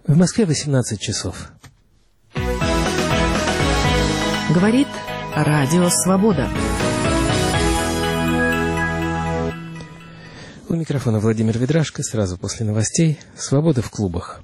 В Москве 18 часов. Говорит Радио Свобода. У микрофона Владимир Ведрашко. Сразу после новостей. Свобода в клубах.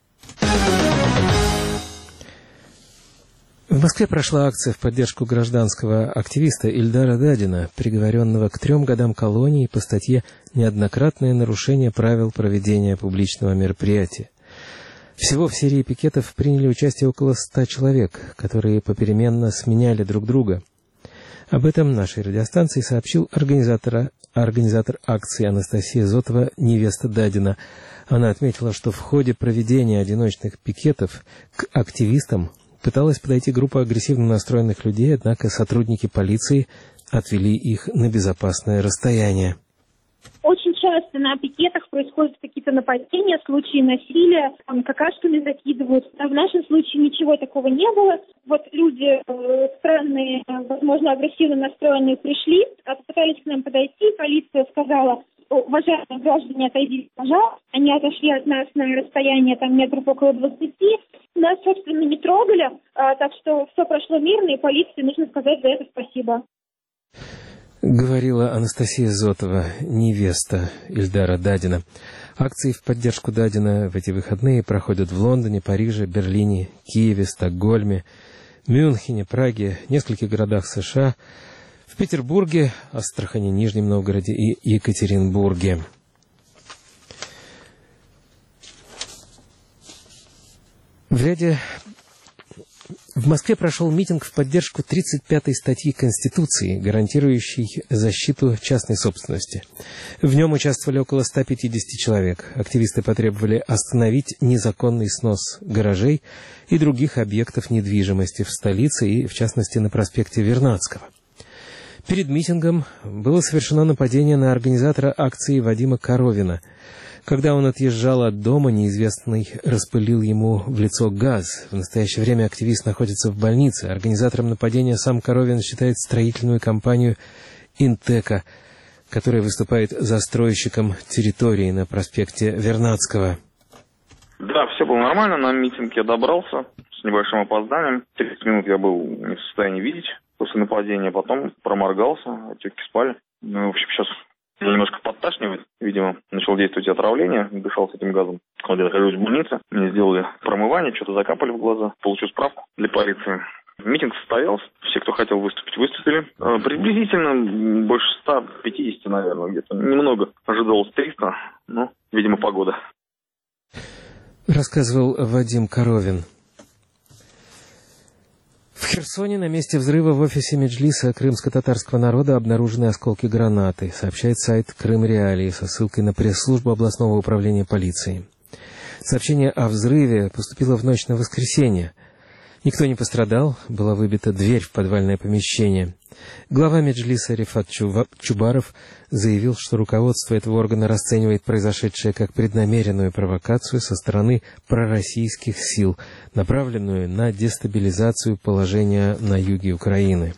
В Москве прошла акция в поддержку гражданского активиста Ильдара Дадина, приговоренного к 3 годам колонии по статье «Неоднократное нарушение правил проведения публичного мероприятия». Всего в серии пикетов приняли участие около 100 человек, которые попеременно сменяли друг друга. Об этом нашей радиостанции сообщил организатор акции Анастасия Зотова, невеста Дадина. Она отметила, что в ходе проведения одиночных пикетов к активистам пыталась подойти группа агрессивно настроенных людей, однако сотрудники полиции отвели их на безопасное расстояние. Очень часто на пикетах происходят какие-то нападения, случаи насилия, какашками закидывают. А в нашем случае ничего такого не было. Вот люди странные, возможно, агрессивно настроенные пришли, пытались к нам подойти. Полиция сказала: уважаемые граждане, отойдите, пожалуйста. Они отошли от нас на расстояние метров около 20. Нас, собственно, не трогали, так что все прошло мирно, и полиции нужно сказать за это спасибо. Говорила Анастасия Зотова, невеста Ильдара Дадина. Акции в поддержку Дадина в эти выходные проходят в Лондоне, Париже, Берлине, Киеве, Стокгольме, Мюнхене, Праге, нескольких городах США, в Петербурге, Астрахани, Нижнем Новгороде и Екатеринбурге. В Москве прошел митинг в поддержку 35-й статьи Конституции, гарантирующей защиту частной собственности. В нем участвовали около 150 человек. Активисты потребовали остановить незаконный снос гаражей и других объектов недвижимости в столице и, в частности, на проспекте Вернадского. Перед митингом было совершено нападение на организатора акции Вадима Коровина. Когда он отъезжал от дома, неизвестный распылил ему в лицо газ. В настоящее время активист находится в больнице. Организатором нападения сам Коровин считает строительную компанию «Интека», которая выступает застройщиком территории на проспекте Вернадского. Да, все было нормально. На митинг я добрался с небольшим опозданием. 30 минут я был не в состоянии видеть после нападения. Потом проморгался, отеки спали. В общем, сейчас немножко подташнивает, видимо, начало действовать отравление, дышал с этим газом. Когда я нахожусь в больнице, мне сделали промывание, что-то закапали в глаза, получил справку для полиции. Митинг состоялся, все, кто хотел выступить, выступили. Приблизительно больше 150, наверное, где-то. Немного ожидалось 300, но, видимо, погода. Рассказывал Вадим Коровин. В Херсоне на месте взрыва в офисе Меджлиса крымско-татарского народа обнаружены осколки гранаты, сообщает сайт Крым-Реалии со ссылкой на пресс-службу областного управления полиции. Сообщение о взрыве поступило в ночь на воскресенье. Никто не пострадал, была выбита дверь в подвальное помещение. Глава Меджлиса Рифат Чубаров заявил, что руководство этого органа расценивает произошедшее как преднамеренную провокацию со стороны пророссийских сил, направленную на дестабилизацию положения на юге Украины.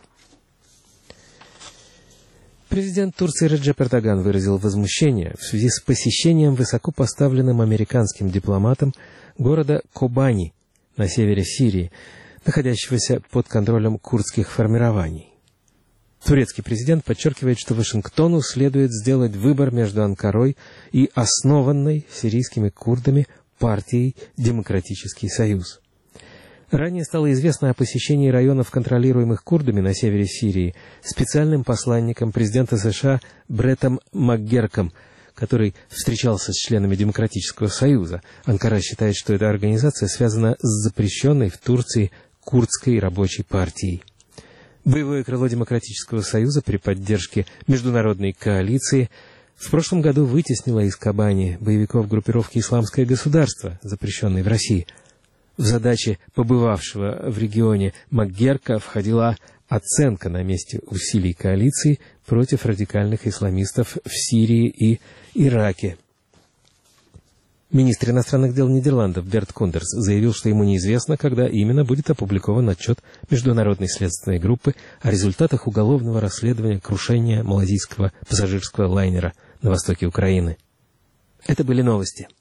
Президент Турции Реджеп Эрдоган выразил возмущение в связи с посещением высокопоставленным американским дипломатом города Кобани на севере Сирии, находящегося под контролем курдских формирований. Турецкий президент подчеркивает, что Вашингтону следует сделать выбор между Анкарой и основанной сирийскими курдами партией «Демократический союз». Ранее стало известно о посещении районов, контролируемых курдами на севере Сирии, специальным посланником президента США Бреттом МакГерком, который встречался с членами Демократического союза. Анкара считает, что эта организация связана с запрещенной в Турции курдской рабочей партией. Боевое крыло Демократического союза при поддержке международной коалиции в прошлом году вытеснило из Кобани боевиков группировки «Исламское государство», запрещенной в России. В задачи побывавшего в регионе МакГерка входила оценка на месте усилий коалиции против радикальных исламистов в Сирии и Ираке. Министр иностранных дел Нидерландов Берт Кундерс заявил, что ему неизвестно, когда именно будет опубликован отчет Международной следственной группы о результатах уголовного расследования крушения малазийского пассажирского лайнера на востоке Украины. Это были новости.